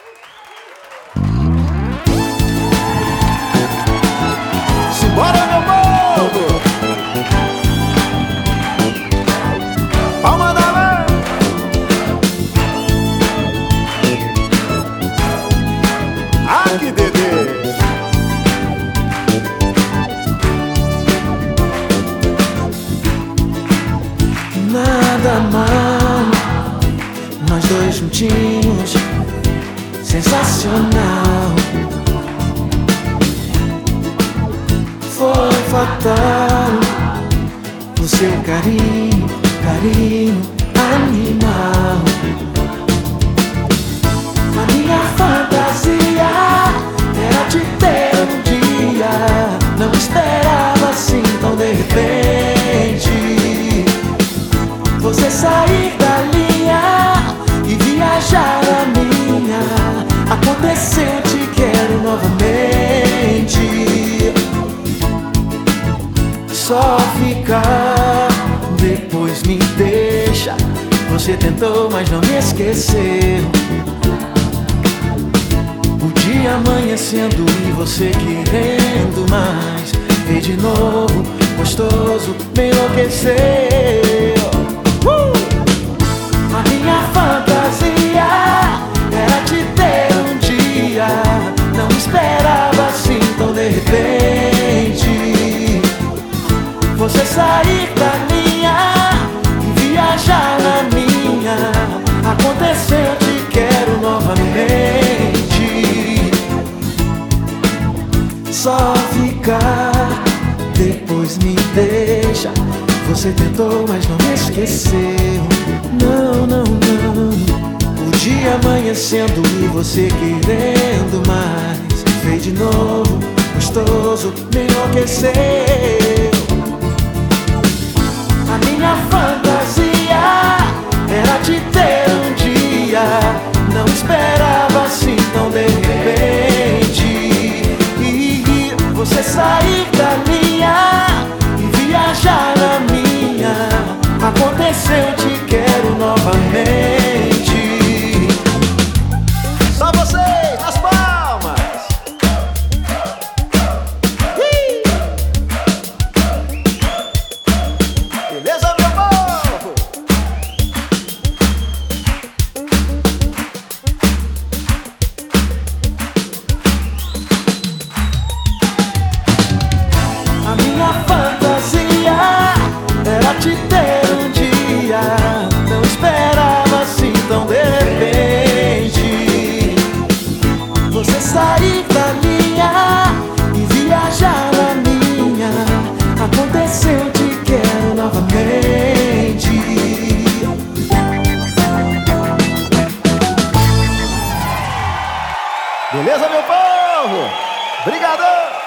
Simbora, meu povo! Palma da mão! Aqui, Dedê! Nada mal, nós dois juntinhos, sensacional. Foi fatal o seu carinho, carinho animal. A minha fantasia era te ter um dia, não esperava assim tão de repente. Você sair da linha e viajar a minha. Aconteceu, te quero novamente. Só ficar, depois me deixa. Você tentou, mas não me esqueceu. O dia amanhecendo e você querendo mais. Veio de novo, gostoso, me enlouqueceu. A minha fantasia era te ter um dia, não esperava assim tão de repente. Você sair da linha e viajar na minha. Aconteceu, te quero novamente. Só ficar, depois me deixa. Você tentou, mas não me esqueceu. Não, não, não. O dia amanhecendo e você querendo mais. Veio de novo, gostoso, me enlouqueceu. A minha fantasia era te ter um dia, não esperava assim tão de repente. E você sair da linha e viajar na minha. Aconteceu, te quero novamente. Só vocês, nas palmas! Beleza, meu povo? A minha fantasia era te ter um dia, não esperava assim tão de repente. Você sair da linha e viajar na minha. Aconteceu, te quero novamente. Beleza, meu povo? Obrigadão!